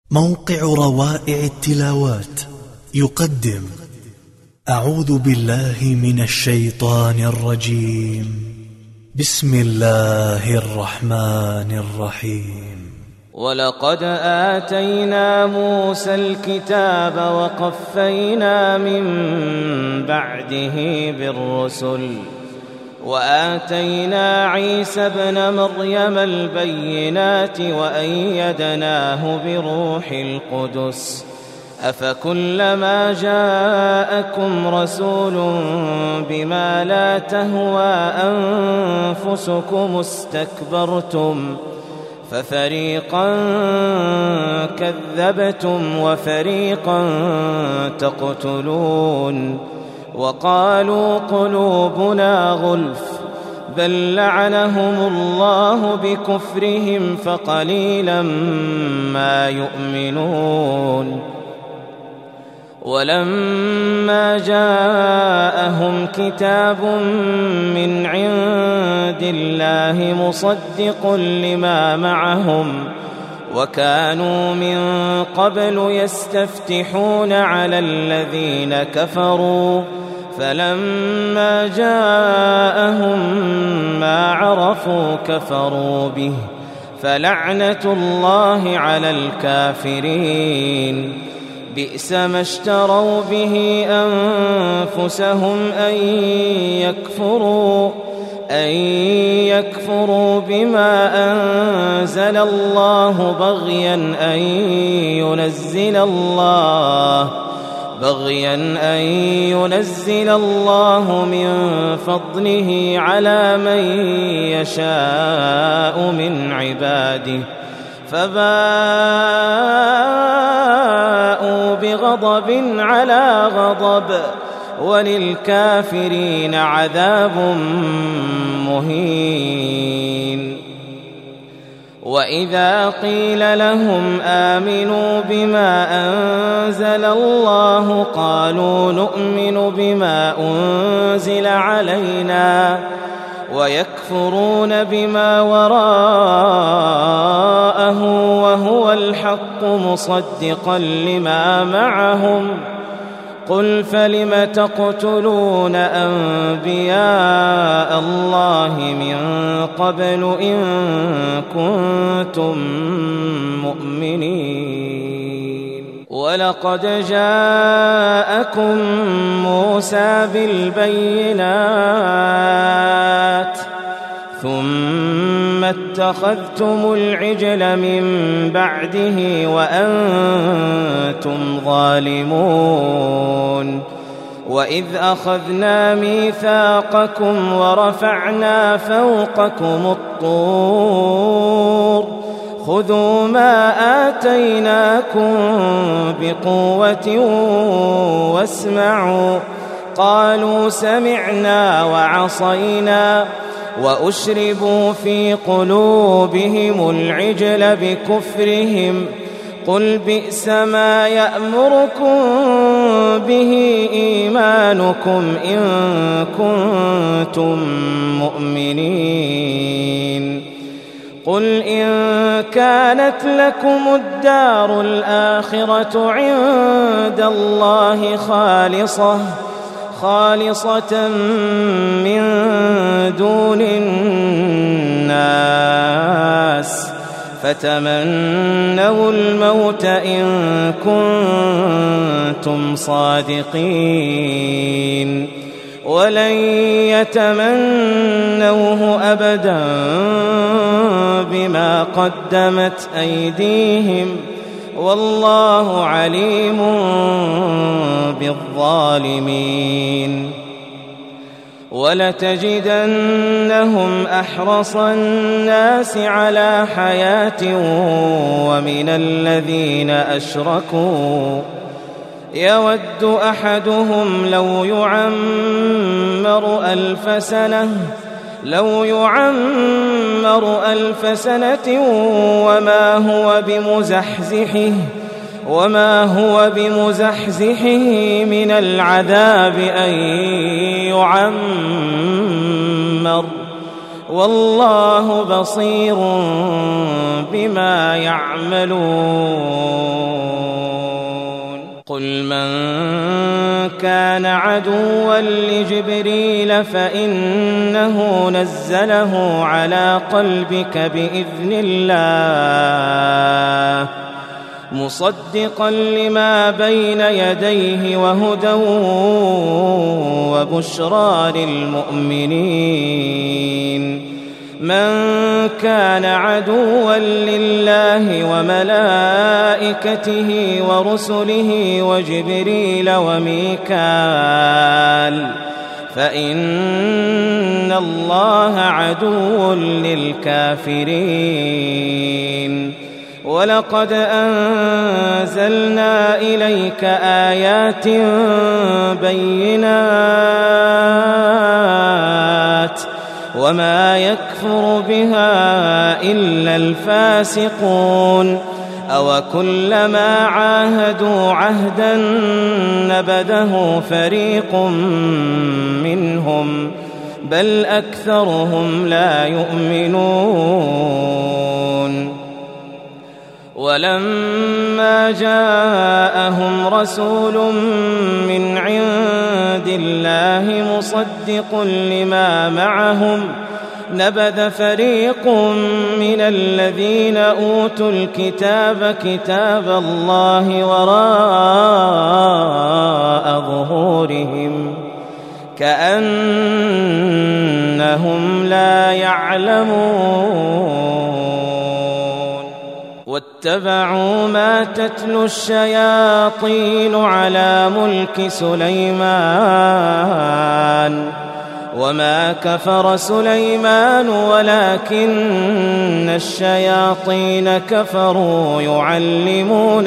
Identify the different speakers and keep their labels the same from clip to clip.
Speaker 1: موقع روائع التلاوات يقدم أعوذ بالله من الشيطان الرجيم. بسم الله الرحمن الرحيم.
Speaker 2: ولقد آتينا موسى الكتاب وقفينا من بعده بالرسل وآتينا عيسى ابن مريم البينات وأيدناه بروح القدس أفكلما جاءكم رسول بما لا تهوى أنفسكم استكبرتم ففريقا كذبتم وفريقا تقتلون وقالوا قلوبنا غلف بل لعنهم الله بكفرهم فقليلا ما يؤمنون ولما جاءهم كتاب من عند الله مصدق لما معهم وكانوا من قبل يستفتحون على الذين كفروا فلما جاءهم ما عرفوا كفروا به فلعنة الله على الكافرين بئس ما اشتروا به أنفسهم أن يكفروا بما أنزل الله بغيا أن ينزل الله من فضله على من يشاء من عباده فباءوا بغضب على غضب وللكافرين عذاب مهين. وإذا قيل لهم آمنوا بما أنزل الله قالوا نؤمن بما أنزل علينا ويكفرون بما وراءه وهو الحق مصدقا لما معهم قل فلم تقتلون أنبياء الله من قبل إن كنتم مؤمنين ولقد جاءكم موسى بالبينات ثم اتخذتم العجل من بعده وأنتم ظالمون وإذ أخذنا ميثاقكم ورفعنا فوقكم الطور خذوا ما آتيناكم بقوة واسمعوا قالوا سمعنا وعصينا وأشربوا في قلوبهم العجل بكفرهم قل بئس ما يأمركم به إيمانكم إن كنتم مؤمنين قل إن كانت لكم الدار الآخرة عند الله خالصة من دون الناس فتمنوا الموت إن كنتم صادقين ولن يتمنوه أبدا بما قدمت أيديهم والله عليم بالظالمين ولتجدنهم أحرص الناس على حياة ومن الذين أشركوا يود أحدهم لو يعمر ألف سنة وما هو بمزحزحه من العذاب أن يعمر والله بصير بما يعملون. قل من كان عدوا لجبريل فإنه نزله على قلبك بإذن الله مصدقا لما بين يديه وهدى وبشرى للمؤمنين من كان عدوا لله وملائكته ورسله وجبريل وميكال فإن الله عدو للكافرين ولقد أنزلنا إليك آيات بينات وما يكفر بها إلا الفاسقون أوكلما عاهدوا عهدا نبذه فريق منهم بل أكثرهم لا يؤمنون ولما جاءهم رسول من عند الله مصدق لما معهم نبذ فريق من الذين أوتوا الكتاب كتاب الله وراء ظهورهم كأنهم لا يعلمون واتبعوا ما تتلو الشياطين على ملك سليمان وما كفر سليمان ولكن الشياطين كفروا يعلمون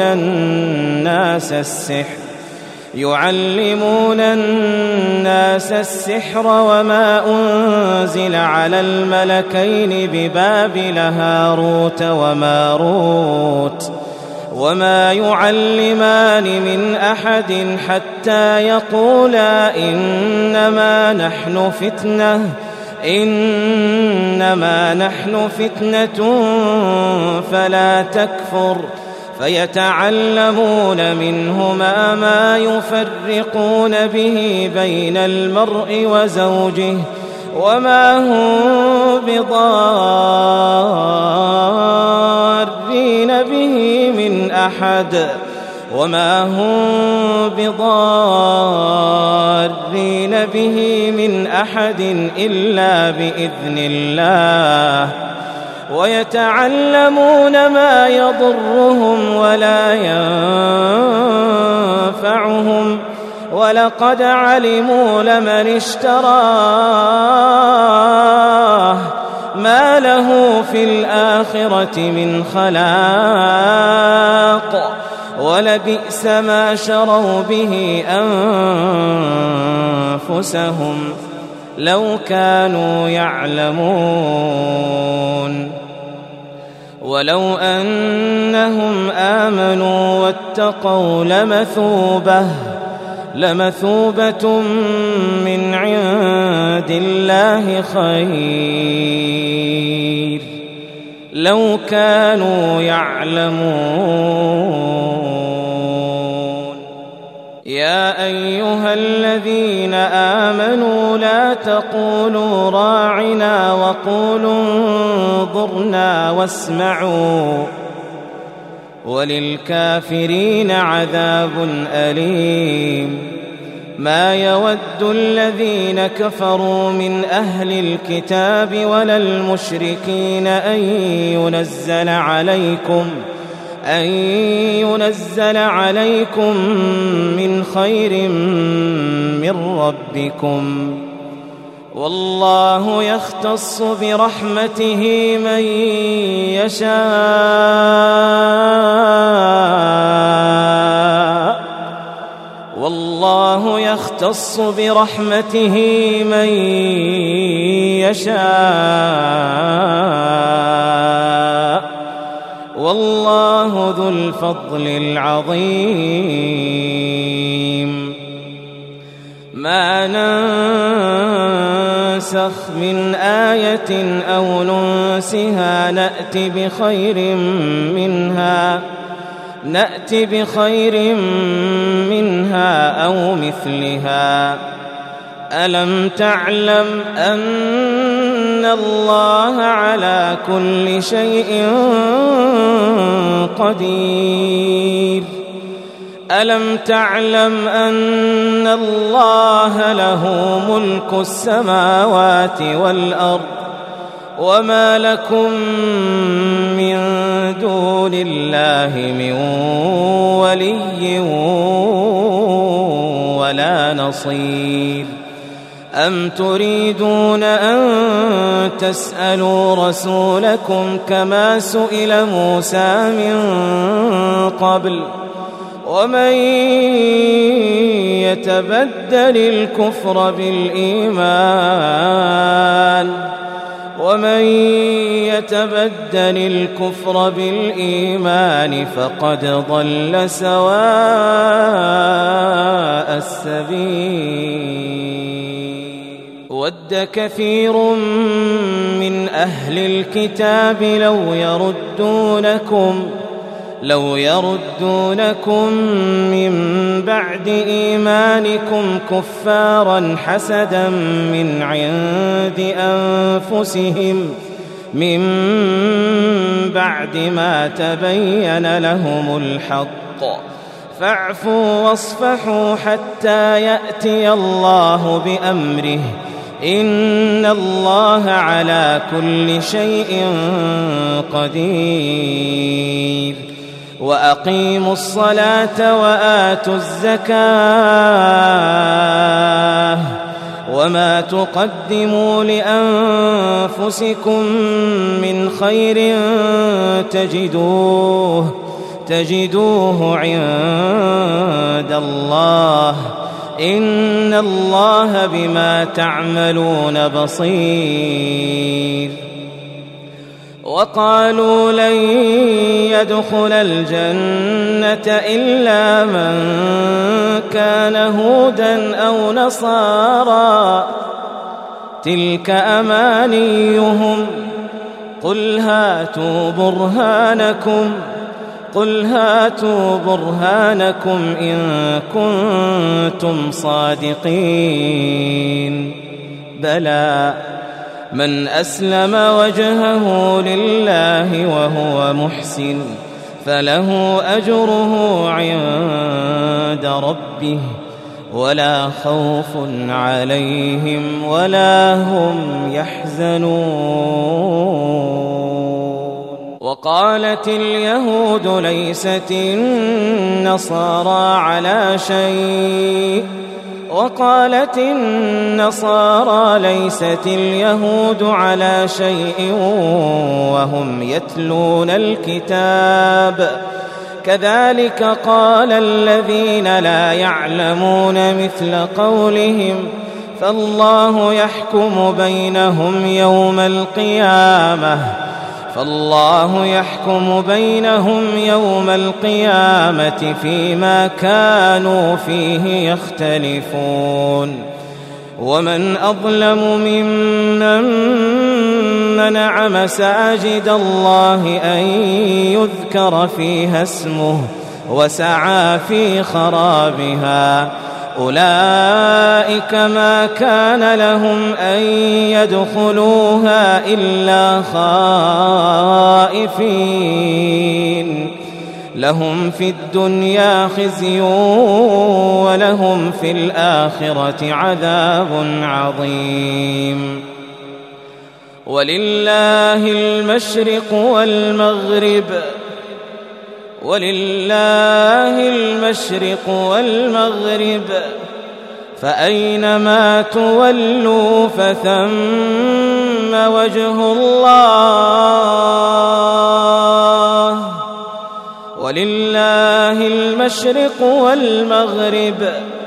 Speaker 2: الناس السحر وما أنزل على الملكين ببابل هاروت وماروت وما يعلمان من أحد حتى يقولا إنما نحن فتنة فلا تكفر فيتعلمون منهما ما يفرقون به بين المرء وزوجه وما هم بضارين به من أحد إلا بإذن الله ويتعلمون ما يضرهم ولا ينفعهم ولقد علموا لمن اشتراه ما له في الآخرة من خلاق ولبئس ما شروا به أنفسهم لو كانوا يعلمون ولو أنهم آمنوا واتقوا لمثوبة من عند الله خير لو كانوا يعلمون يا أيها الذين آمنوا لا تقولوا راعنا وقولوا انظرنا واسمعوا وللكافرين عذاب أليم ما يود الذين كفروا من أهل الكتاب ولا المشركين أن ينزل عليكم من خير من ربكم والله يختص برحمته من يشاء والله ذو الفضل العظيم ما ننسخ من آية أو ننسها نأت بخير منها نأت بخير منها أو مثلها ألم تعلم أن الله على كل شيء قدير ألم تعلم أن الله له ملك السماوات والأرض وما لكم من دون الله من ولي ولا نصير أم تريدون أن تسألوا رسولكم كما سئل موسى من قبل ومن يتبدل الكفر بالإيمان فقد ضل سواء السبيل ود كثير من أهل الكتاب لو يردونكم من بعد إيمانكم كفارا حسدا من عند أنفسهم من بعد ما تبين لهم الحق فاعفوا واصفحوا حتى يأتي الله بأمره إن الله على كل شيء قدير وأقيموا الصلاة وآتوا الزكاة وما تقدموا لأنفسكم من خير تجدوه عند الله إن الله بما تعملون بصير وقالوا لن يدخل الجنة إلا من كان هودا أو نصارى تلك أمانيهم قل هاتوا برهانكم إن كنتم صادقين بلى من أسلم وجهه لله وهو محسن فله أجره عند ربه ولا خوف عليهم ولا هم يحزنون وقالت اليهود ليست النصارى على شيء وقالت النصارى ليست اليهود على شيء وهم يتلون الكتاب كذلك قال الذين لا يعلمون مثل قولهم فالله يحكم بينهم يوم القيامة فيما كانوا فيه يختلفون ومن أظلم ممن منع مساجد الله أن يذكر فيها اسمه وسعى في خرابها أولئك ما كان لهم أن يدخلوها إلا خائفين لهم في الدنيا خزي ولهم في الآخرة عذاب عظيم ولله المشرق والمغرب فأينما تولوا فثم وجه الله ولله المشرق والمغرب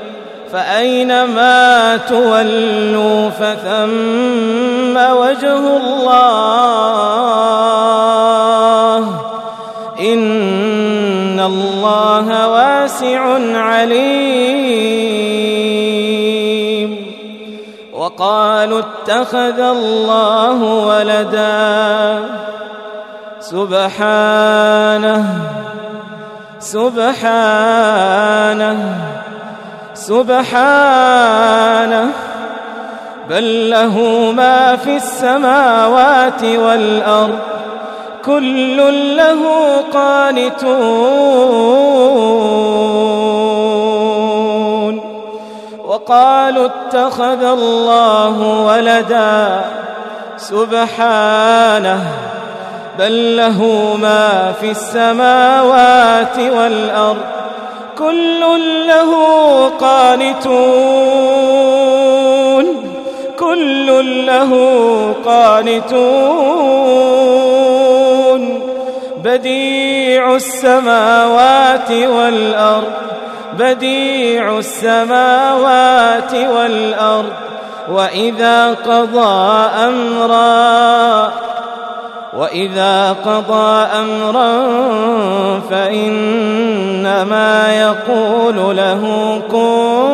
Speaker 2: فأينما تولوا فثم وجه الله إن الله واسع عليم وقالوا اتخذ الله ولدا سبحانه سبحانه بل له ما في السماوات والأرض كل له قانتون وقالوا اتخذ الله ولدا سبحانه بل له ما في السماوات والأرض كل له قانتون بديع السماوات والأرض وإذا قضى أمرا فإنما يقول له كن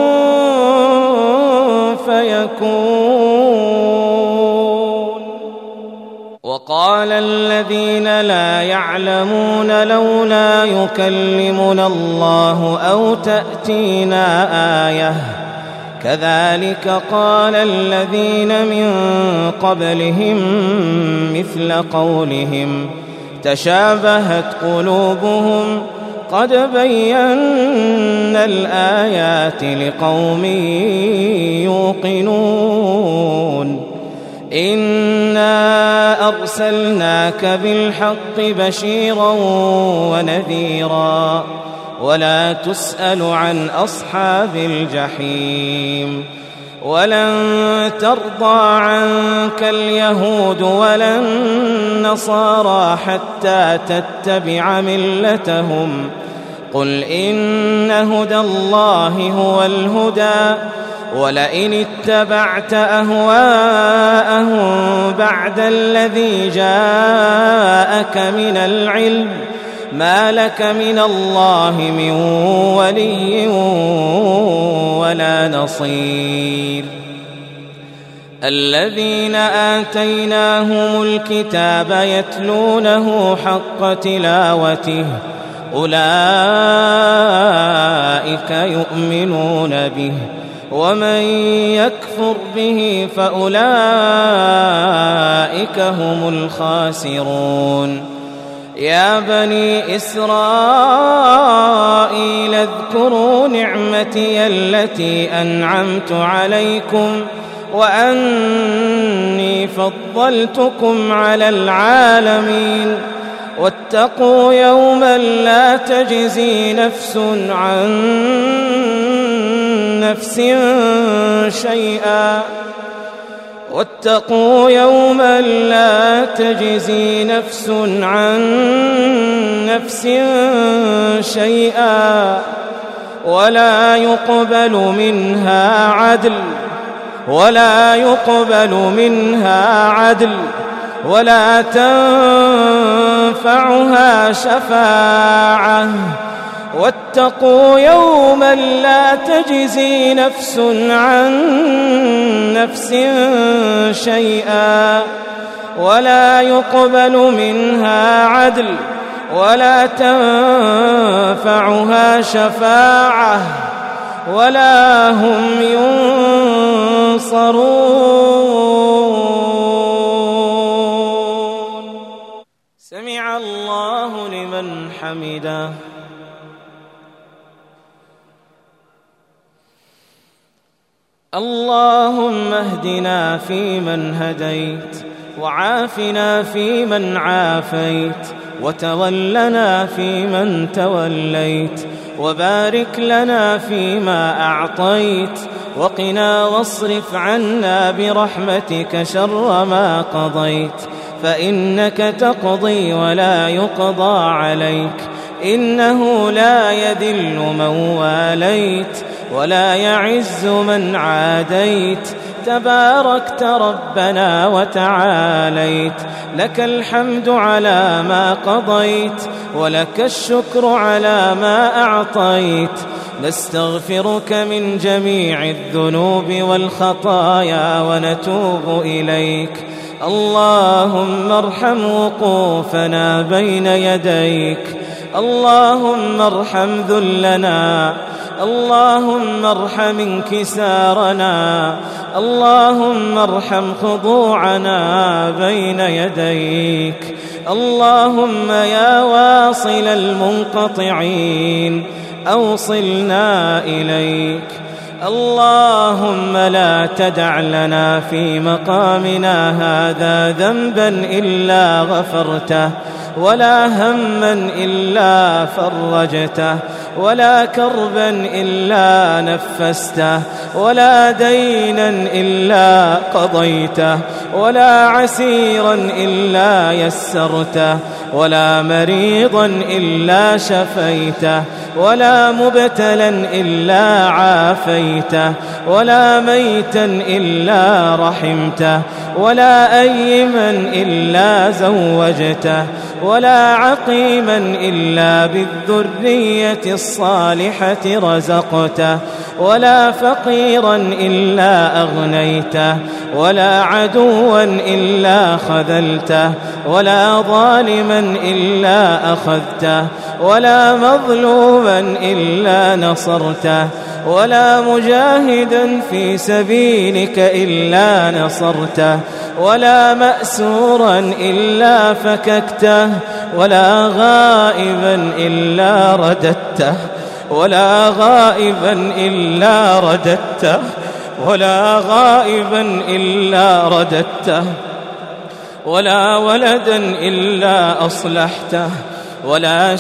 Speaker 2: فيكون. وقال الذين لا يعلمون لولا يكلمنا الله أو تأتينا آية كذلك قال الذين من قبلهم مثل قولهم تشابهت قلوبهم قد بينا الآيات لقوم يوقنون إنا أرسلناك بالحق بشيرا ونذيرا ولا تسأل عن أصحاب الجحيم ولن ترضى عنك اليهود ولا النصارى حتى تتبع ملتهم قل إن هدى الله هو الهدى ولئن اتبعت أهواءهم بعد الذي جاءك من العلم ما لك من الله من ولي ولا نصير. الذين آتيناهم الكتاب يتلونه حق تلاوته أولئك يؤمنون به ومن يكفر به فأولئك هم الخاسرون. يا بني إسرائيل اذكروا نعمتي التي أنعمت عليكم وأني فضلتكم على العالمين واتقوا يوما لا تجزي نفس عن نفس شيئا ولا يقبل منها عدل ولا تنفعها شفاعة واتقوا يوما لا تجزي نفس عن نفس شيئا ولا يقبل منها عدل ولا تنفعها شفاعة ولا هم ينصرون. سمع الله لمن حمده. اللهم اهدنا فيمن هديت وعافنا فيمن عافيت وتولنا فيمن توليت وبارك لنا فيما أعطيت وقنا واصرف عنا برحمتك شر ما قضيت فإنك تقضي ولا يقضى عليك إنه لا يذل من واليت ولا يعز من عاديت تباركت ربنا وتعاليت لك الحمد على ما قضيت ولك الشكر على ما أعطيت نستغفرك من جميع الذنوب والخطايا ونتوب إليك. اللهم ارحم وقوفنا بين يديك اللهم ارحم ذلنا، اللهم ارحم انكسارنا، اللهم ارحم خضوعنا بين يديك. اللهم يا واصل المنقطعين أوصلنا إليك. اللهم لا تدع لنا في مقامنا هذا ذنبا إلا غفرته، ولا هما إلا فرجته، ولا كربا إلا نفسته، ولا دينا إلا قضيته، ولا عسيرا إلا يسرته، ولا مريضا إلا شفيته، ولا مبتلا إلا عافيته، ولا ميتا إلا رحمته، ولا أيما إلا زوجته، ولا عقيما إلا بالذرية الصالحة رزقته، ولا فقيرا إلا أغنيته، ولا عدوا إلا خذلته، ولا ظالما إلا أخذته، ولا مظلوما إلا نصرته، ولا مجاهدا في سبيلك إلا نصرته، ولا مأسورا إلا فككته، ولا غائبا إلا رددته، ولا غائبا إلا رددته، ولا غائبا إلا رددته، ولا ولدا إلا أصلحته، ولا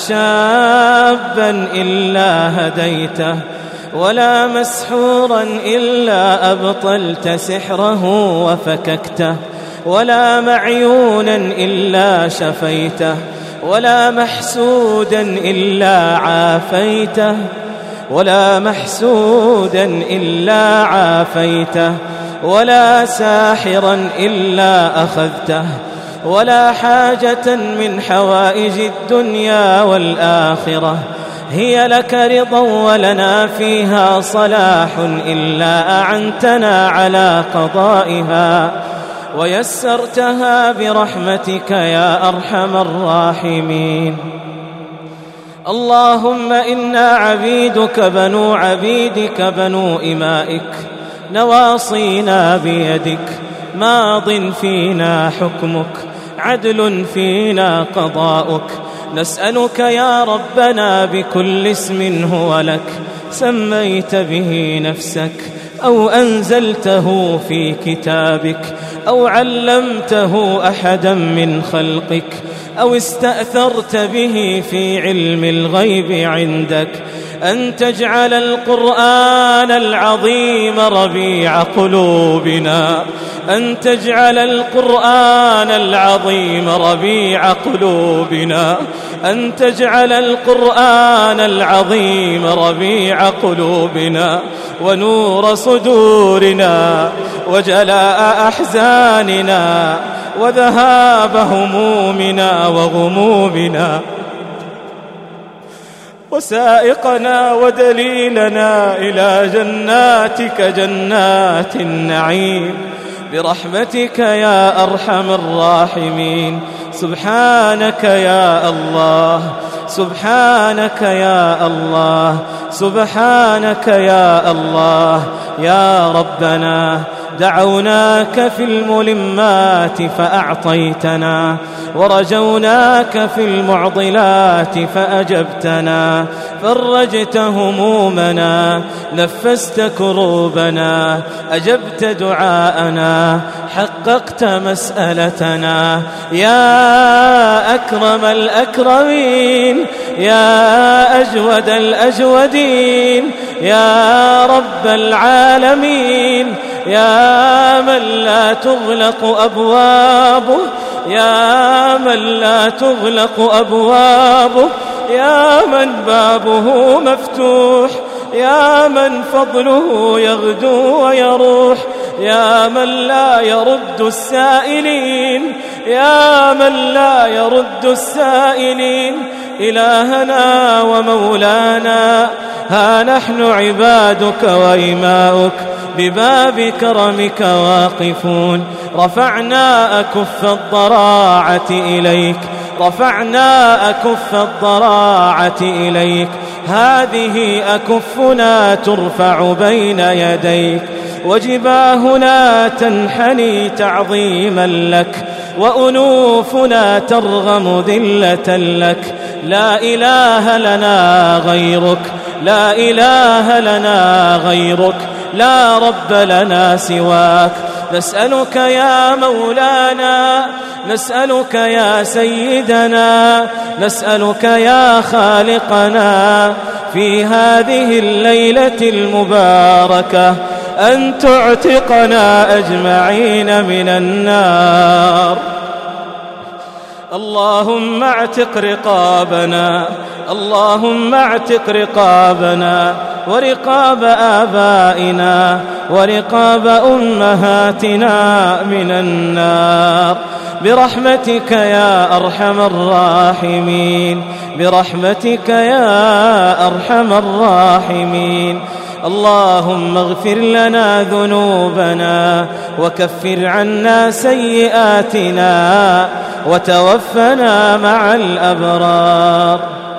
Speaker 2: شابا إلا هديته، ولا مسحورا إلا أبطلت سحره وفككته، ولا معيونا إلا شفيته، ولا محسودا إلا عافيته، ولا محسودا إلا عافيته، ولا ساحرا إلا أخذته، ولا حاجة من حوائج الدنيا والآخرة هي لك رضا ولنا فيها صلاح إلا أعنتنا على قضائها ويسرتها برحمتك يا أرحم الراحمين. اللهم إنا عبيدك بنو عبيدك بنو إمائك، نواصينا بيدك، ماض فينا حكمك، عدل فينا قضاؤك. نسألك يا ربنا بكل اسم هو لك سميت به نفسك أو أنزلته في كتابك أو علمته أحدا من خلقك أو استأثرت به في علم الغيب عندك، أن تجعل القرآن العظيم ربيع قلوبنا، أن تجعل القرآن العظيم ربيع قلوبنا، أن تجعل القرآن العظيم ربيع قلوبنا ونور صدورنا وجلاء أحزاننا وذهاب همومنا وغمومنا، وسائقنا ودليلنا إلى جناتك جنات النعيم برحمتك يا أرحم الراحمين. سبحانك يا الله، سبحانك يا الله، سبحانك يا الله. يا ربنا دعوناك في الملمات فأعطيتنا، ورجوناك في المعضلات فأجبتنا، فرجت همومنا، نفست كروبنا، أجبت دعاءنا، حققت مسألتنا. يا أكرم الأكرمين، يا أجود الأجودين، يا رب العالمين، يا من لا تغلق أبوابه، يا من لا تغلق أبوابه، يا من بابه مفتوح، يا من فضله يغدو ويروح، يا من لا يرد السائلين، يا من لا يرد السائلين. إلهنا ومولانا، ها نحن عبادك وإماؤك بباب كرمك واقفون، رفعنا أكف الضراعة إليك رفعنا أكف الضراعة إليك، هذه أكفنا ترفع بين يديك، وجباهنا تنحني تعظيما لك، وأنوفنا ترغم ذلة لك. لا إله لنا غيرك، لا إله لنا غيرك، لا رب لنا سواك. نسألك يا مولانا، نسألك يا سيدنا، نسألك يا خالقنا في هذه الليلة المباركة أن تعتقنا أجمعين من النار. اللهم اعتق رقابنا، اللهم اعتق رقابنا ورقاب آبائنا ورقاب أمهاتنا من النار برحمتك يا أرحم الراحمين، برحمتك يا أرحم الراحمين. اللهم اغفر لنا ذنوبنا وكفر عنا سيئاتنا وتوفنا مع الأبرار.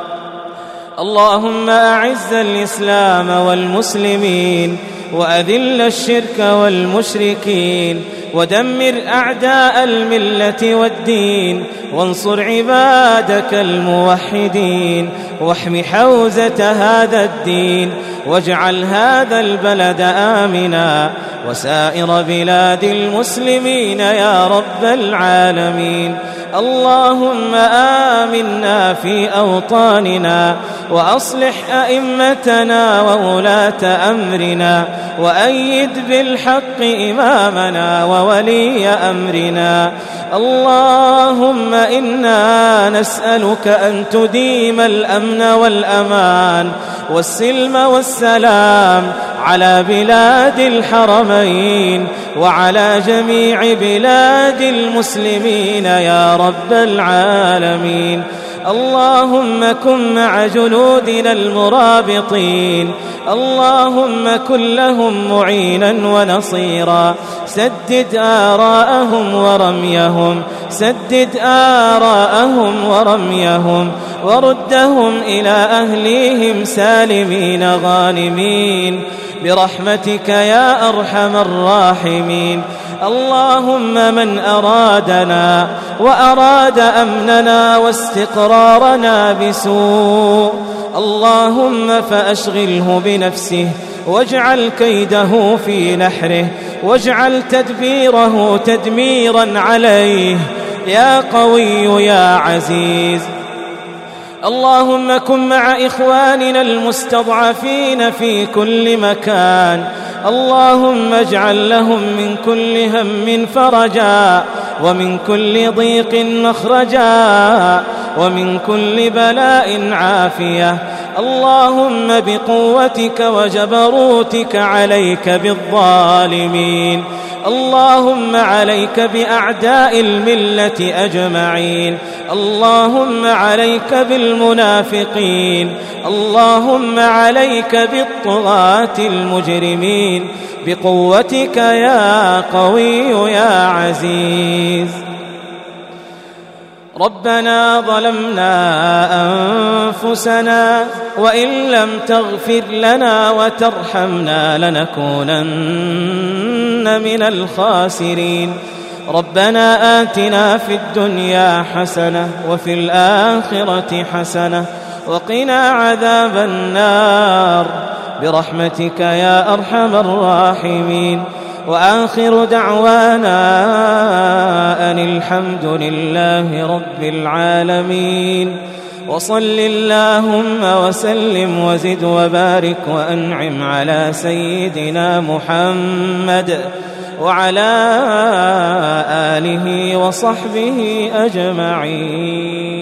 Speaker 2: اللهم أعز الإسلام والمسلمين وأذل الشرك والمشركين ودمر أعداء الملة والدين، وانصر عبادك الموحدين، واحم حوزة هذا الدين، واجعل هذا البلد آمنا وسائر بلاد المسلمين يا رب العالمين. اللهم آمنا في أوطاننا وأصلح أئمتنا وولاة أمرنا، وأيد بالحق إمامنا وولي أمرنا. اللهم إنا نسألك أن تديم الأمن والأمان والسلم والسلام على بلاد الحرمين وعلى جميع بلاد المسلمين يا رب العالمين. اللهم كن مع جنودنا المرابطين، اللهم كن لهم معينا ونصيرا، سدد آراءهم ورميهم، سدد آراءهم ورميهم، وردهم إلى أهليهم سالمين غانمين برحمتك يا أرحم الراحمين. اللهم من أرادنا وأراد أمننا واستقرارنا بسوء، اللهم فأشغله بنفسه واجعل كيده في نحره، واجعل تدبيره تدميرا عليه يا قوي يا عزيز. اللهم كن مع إخواننا المستضعفين في كل مكان، اللهم اجعل لهم من كل هم فرجا، ومن كل ضيق مخرجا، ومن كل بلاء عافية. اللهم بقوتك وجبروتك عليك بالظالمين، اللهم عليك بأعداء الملة أجمعين، اللهم عليك بالمنافقين، اللهم عليك بالطغاة المجرمين بقوتك يا قوي يا عزيز. ربنا ظلمنا أنفسنا وإن لم تغفر لنا وترحمنا لنكونن من الخاسرين. ربنا آتنا في الدنيا حسنة وفي الآخرة حسنة وقنا عذاب النار برحمتك يا أرحم الراحمين. وآخر دعوانا أن الحمد لله رب العالمين. وصل اللهم وسلم وزد وبارك وأنعم على سيدنا محمد وعلى آله وصحبه أجمعين.